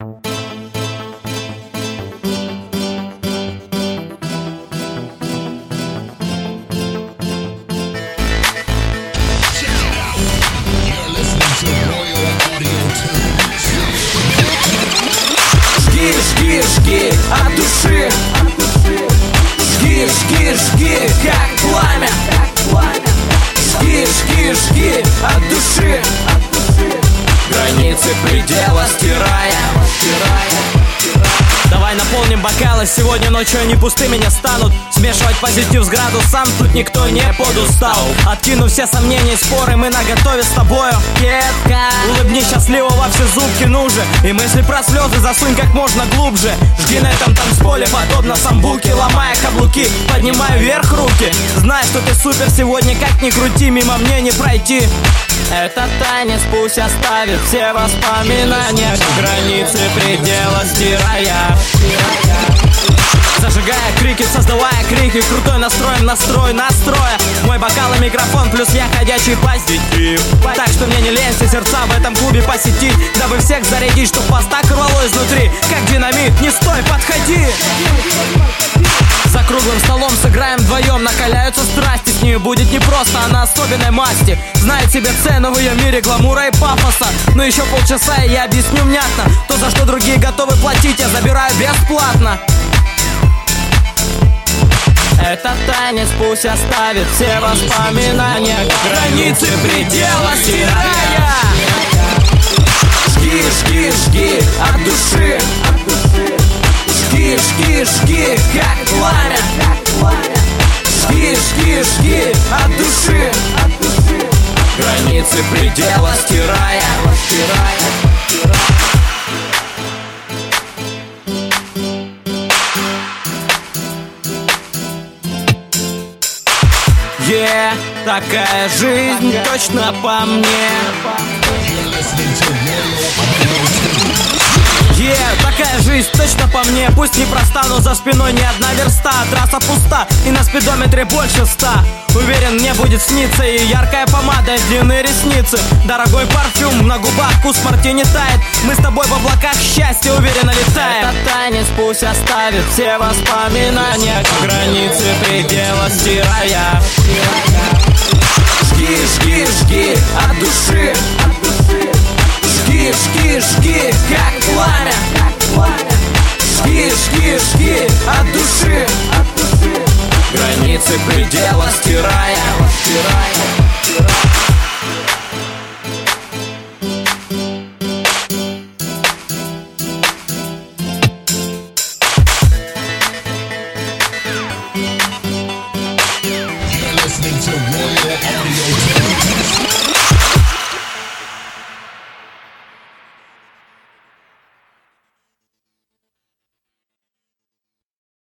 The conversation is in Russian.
Жги, жги от души. Жги, жги, жги, как пламя. Жги, жги, жги от души. Границы предела стирая. Давай наполним бокалы, сегодня ночью они пустыми не станут. Смешивать позитив с градусом, тут никто не подустал. Откинув все сомнения и споры, мы наготове с тобою. Детка, улыбнись счастливо во все зубки, ну же. И мысли про слезы засунь как можно глубже. Жги на этом танцполе, подобно самбуке. Ломая каблуки, поднимай вверх руки. Знай, что ты супер сегодня, как ни крути, мимо мне не пройти. Этот танец пусть оставит все воспоминания, границы предела стирая. Зажигая крики, создавая крики, крутой настроем, настрой настроя. Мой бокал и микрофон, плюс я ходячий позитив. Так что мне не лень все сердца в этом клубе посетить, дабы всех зарядить, чтоб вас так рвало изнутри, как динамит. Не стой, подходи. За круглым столом сыграем вдвоем, накаляются страсти, с ней будет непросто, она особенной масти. Знает себе цену в ее мире гламура и пафоса. Но еще полчаса и я объясню внятно то, за что другие готовы платить, я забираю бесплатно. Этот танец пусть оставит все воспоминания, границы предела стирая. Жги, жги, жги от души. Жги, жги, жги, как пламя. Жги, жги, жги от души. Границы предела стирая. Такая жизнь точно по мне. Такая жизнь точно по мне. Пусть не проста, но за спиной не одна верста. Трасса пуста и на спидометре больше 100. Уверен, мне будет сниться и яркая помада, и длинные ресницы. Дорогой парфюм на губах, вкус мартини тает. Мы с тобой в облаках счастья уверенно летаем. Этот танец пусть оставит все воспоминания, границы предела стирая. Жги, жги, жги от души. Жги, жги, жги, как пламя. Жги, жги, жги от души. Границы предела стирая.